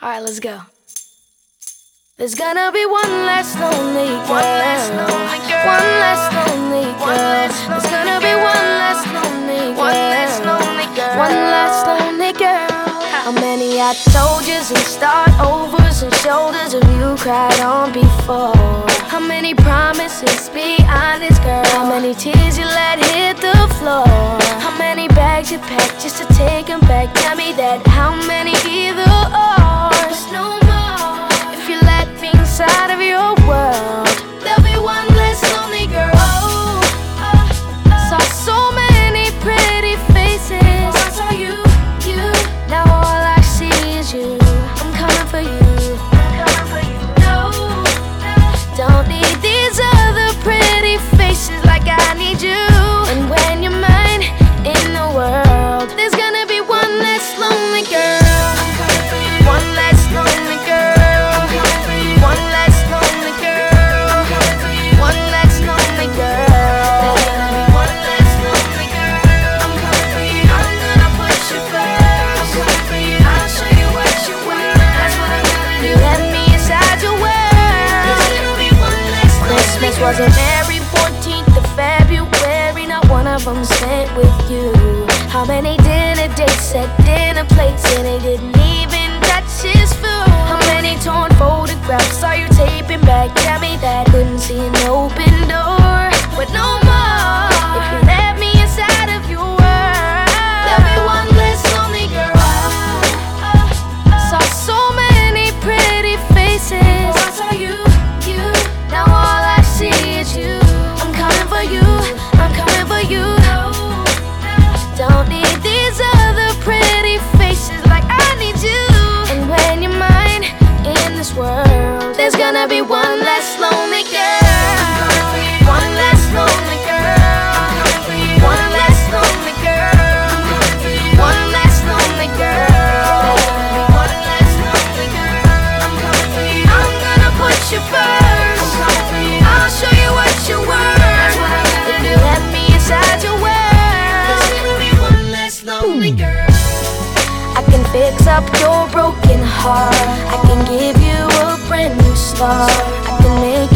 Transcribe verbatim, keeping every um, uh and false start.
Alright, let's go. There's gonna be one less lonely girl. One less lonely girl. One less lonely girl. There's gonna be one less lonely girl. One less lonely girl. One less lonely girl. How many I told yous and start overs and shoulders have you cried on before? How many promises, be honest girl? How many tears you let hit the floor? How many bags you packed just to take them back? Tell me that. How many either ors? No more. If you let me inside of your world, there'll be one less lonely girl. Oh, oh, oh. Saw so many pretty faces. I saw you, you. Now all I see is you. I'm coming for you. I'm coming for you. No, no. Don't need these other pretty faces like I need you. And when you're mine in the world, there's gonna be one less lonely girl. I'm coming for you. One less lonely girl. I'm coming for you. One less lonely girl. I'm coming for you. One less lonely girl. There's gonna be one less lonely girl. I'm coming for you. I'm gonna put you first. I'm coming for you. I'll show you what you want. That's what I'm gonna do. Let me inside your world. There's gonna be one less lonely girl. Christmas wasn't every fourteenth of February. Not one of them spent with you. How many dinner dates at dinner plates and they didn't even touch his food? How many torn photographs saw you taping back? Tell me that. Couldn't see an open door, but no more. If you let me inside of your world, there'll be one less lonely girl. Saw so many pretty faces. I saw you, you. Now all I see is you. I'm coming for you. I'm coming for you. Don't need these other pretty faces like I need you. And when you're mine in this world, there's gonna be one less lonely girl. One less lonely girl. One less lonely girl. One less lonely girl. One less lonely girl. I'm coming for you. I'm gonna put you first. I'll show you what you're worth. If you let me inside your world, there's gonna be one less lonely girl. I can fix up your broken heart. I can give you a brand new start. I can make